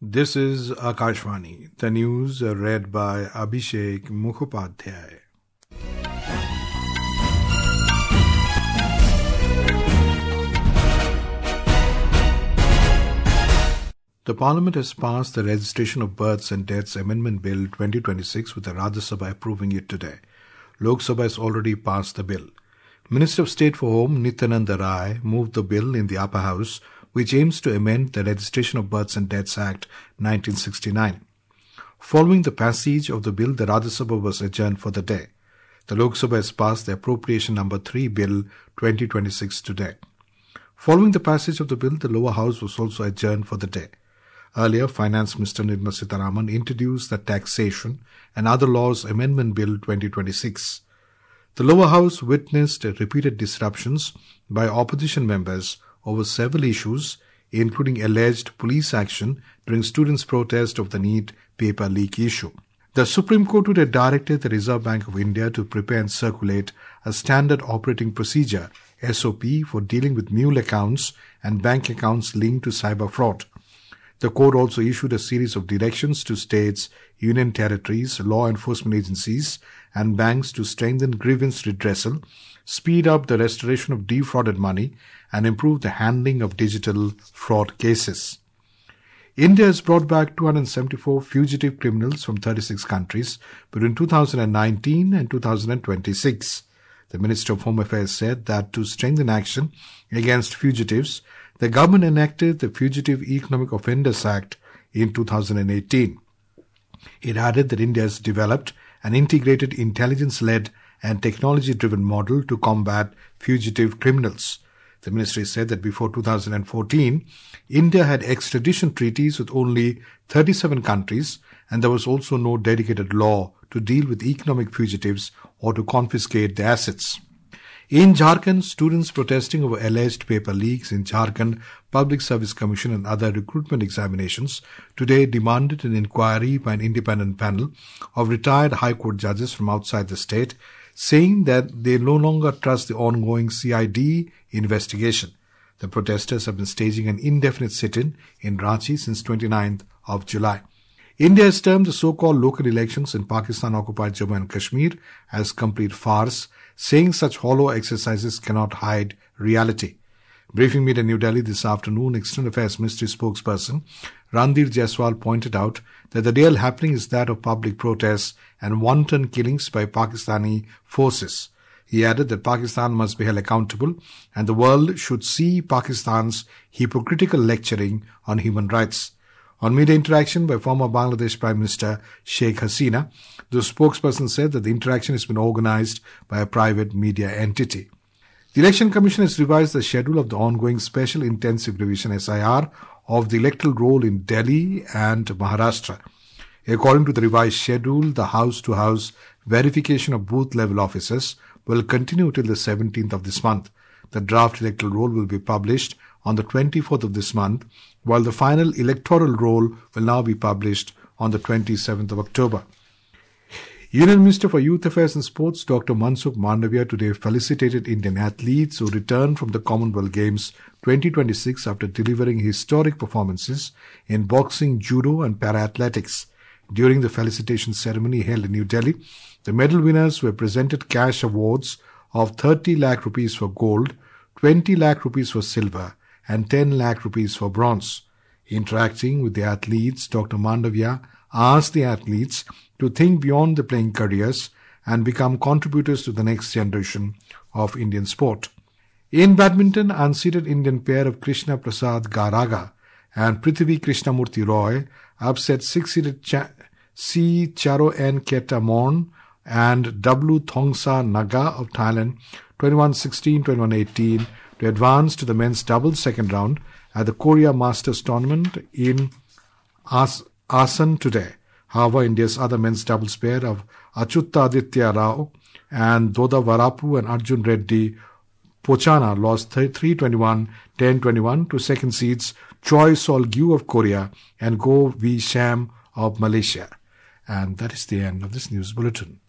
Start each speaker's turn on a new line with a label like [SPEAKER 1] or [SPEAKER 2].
[SPEAKER 1] This is Akashvani, the news read by Abhishek Mukhopadhyay. The Parliament has passed the Registration of Births and Deaths Amendment Bill 2026 with the Rajya Sabha approving it today. Lok Sabha has already passed the bill. Minister of State for Home Nityananda Rai moved the bill in the upper house, which aims to amend the Registration of Births and Deaths Act 1969. Following the passage of the bill, the Rajya Sabha was adjourned for the day. The Lok Sabha has passed the Appropriation Number 3 Bill 2026 today. Following the passage of the bill, the lower house was also adjourned for the day. Earlier, Finance Minister Nirmala Sitharaman introduced the Taxation and Other Laws Amendment Bill 2026. The lower house witnessed repeated disruptions by opposition members over several issues, including alleged police action during students' protest of the NEET paper leak issue. The Supreme Court would have directed the Reserve Bank of India to prepare and circulate a standard operating procedure, SOP, for dealing with mule accounts and bank accounts linked to cyber fraud. The court also issued a series of directions to states, union territories, law enforcement agencies, and banks to strengthen grievance redressal, speed up the restoration of defrauded money, and improve the handling of digital fraud cases. India has brought back 274 fugitive criminals from 36 countries between 2019 and 2026. The Minister of Home Affairs said that to strengthen action against fugitives, the government enacted the Fugitive Economic Offenders Act in 2018. It added that India has developed an integrated intelligence-led and technology-driven model to combat fugitive criminals. The ministry said that before 2014, India had extradition treaties with only 37 countries, and there was also no dedicated law to deal with economic fugitives or to confiscate their assets. In Jharkhand, students protesting over alleged paper leaks in Jharkhand Public Service Commission and other recruitment examinations today demanded an inquiry by an independent panel of retired High Court judges from outside the state, saying that they no longer trust the ongoing CID investigation. The protesters have been staging an indefinite sit-in in Ranchi since 29th of July. India has termed the so-called local elections in Pakistan-occupied Jammu and Kashmir as complete farce, saying such hollow exercises cannot hide reality. Briefing meet in New Delhi this afternoon, External Affairs Ministry spokesperson Randir Jaiswal pointed out that the real happening is that of public protests and wanton killings by Pakistani forces. He added that Pakistan must be held accountable and the world should see Pakistan's hypocritical lecturing on human rights. On media interaction by former Bangladesh Prime Minister Sheikh Hasina, the spokesperson said that the interaction has been organized by a private media entity. The Election Commission has revised the schedule of the ongoing Special Intensive Revision SIR of the electoral roll in Delhi and Maharashtra. According to the revised schedule, the house-to-house verification of booth-level officers will continue till the 17th of this month. The draft electoral roll will be published on the 24th of this month, while the final electoral roll will now be published on the 27th of October. Union Minister for Youth Affairs and Sports Dr. Mansukh Mandavia today felicitated Indian athletes who returned from the Commonwealth Games 2026 after delivering historic performances in boxing, judo and para-athletics. During the felicitation ceremony held in New Delhi, the medal winners were presented cash awards of 30 lakh rupees for gold, 20 lakh rupees for silver and 10 lakh rupees for bronze. Interacting with the athletes, Dr. Mandavia asked the athletes to think beyond their playing careers and become contributors to the next generation of Indian sport. In badminton, unseeded Indian pair of Krishna Prasad Garaga and Prithvi Krishnamurti Roy upset six-seeded C. Charo N. Ketamon and W. Thongsa Naga of Thailand 21-16, 21-18 to advance to the men's doubles second round at the Korea Masters tournament in Asan today. However, India's other men's doubles pair of Achutta Aditya Rao and Doda Varapu and Arjun Reddy Pochana lost 3-21, 10-21 to second seeds Choi Sol-gyu of Korea and Go Vi Sham of Malaysia. And that is the end of this news bulletin.